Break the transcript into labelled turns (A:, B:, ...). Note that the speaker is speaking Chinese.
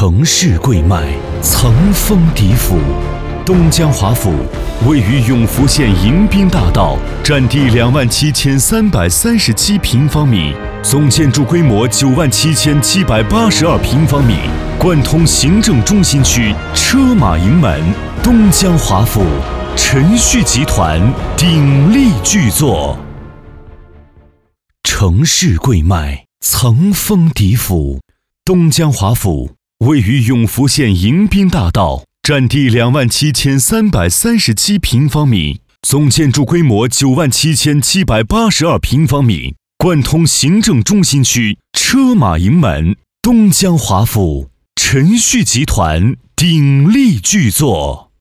A: 城市贵迈，层峰敌府。东江华府位于永福县迎宾大道，占地27337平方米，总建筑规模97782平方米，贯通行政中心区车马营门。东江华府，陈旭集团鼎力巨作。城市贵迈，层峰敌府。东江华府位于永福县迎宾大道，占地27337平方米，总建筑规模97782平方米，贯通行政中心区车马营门。东江华府，陈旭集团鼎力巨作。